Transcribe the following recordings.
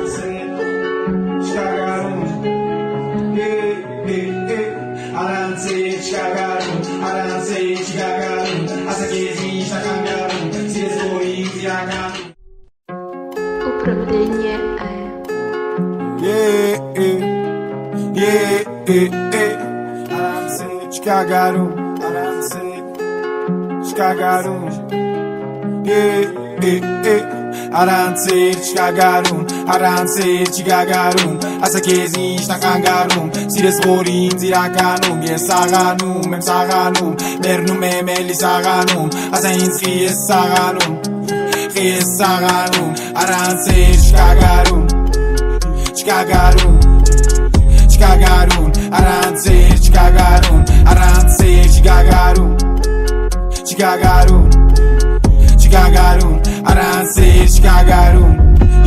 Uправление Aranser Chicagarun, Aranser Chicagarun, Asakezi Stakangarun, Sires Borin, Zirakanum, Yes Saganum, Mem Saganum, Mernum Memeli Saganum, Asainski Saganum, Yes Saganum, Aranser Chicagarun, Chicagarun, Chicagarun, Aranser Chicagarun, Aranser Chicagarun, Chicagarun, Chicagarun, Aranser Chicagarun.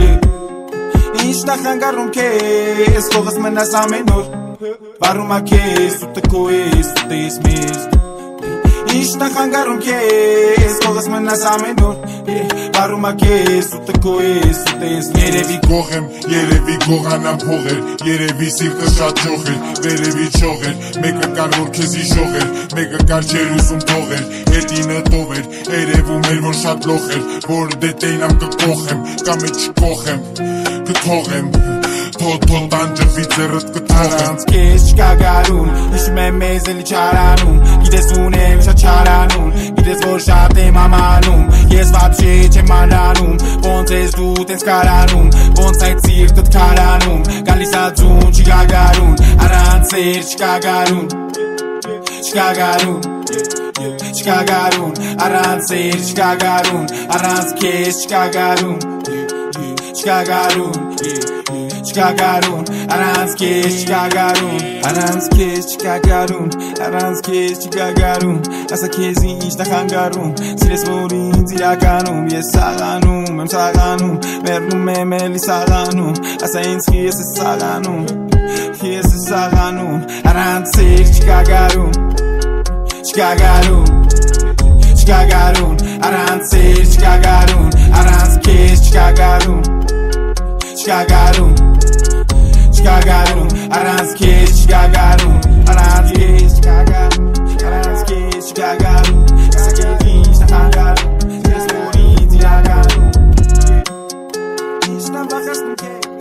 Ich nachangarum kes, todas menas a menor. Warum a kes, tu te coes, tu te esmes. Ich nachangarum kes, todas menas a menor. Warum a kes, tu te coes, tu te esmes. Երևի գողեմ, երևի գողանամ փողեր, երևի սիրտը շատ ճոխեր, վերևի ճողեր, մեկը կար որ քեզի ժողեր, մեկը կար չեր ուզում թողեր, հետինը տովեր, երևում էր որ շատ լոխ էր, որ դետեյնամ կկոխեմ, կամ է չկոխեմ, կթողեմ, թոթոտ անջվի ձեռըտ կթողեմ։ Aranz kes Chicagarun, ishim em mezeli charanum, gides unem shacharanum, gides vor shatem amanum, yes vapshe chemananum, vontes dutens karanum, vonsait sirtot karanum, galisadzun Chicagarun, Aranser Chicagarun, Chicagarun, Chicagarun, Aranser Chicagarun, Aranz kes Chicagarun, Chicagarun, Chicagarun, Aranz kes Chicagarun, Aranz kes Chicagarun, Aranz kes Chicagarun, Asakezi Ishtakangarun, Sires Borin Zirakanum, Yes Saganum, Mem Saganum, Mernum Memeli Saganum, Asainski Yes Saganum, Yes Saganum, Aranser Chicagarun, Chicagarun, Chicagarun, Aranser Chicagarun, Aranz kes Chicagarun, Chicagarun, Chicagarun, Aranz kes Chicagarun, Aranz kes Chicagarun, Aranz kes Chicagarun, Asakezi Ishtakangarun, Sires Borin Zirakanum. Ich dann wachst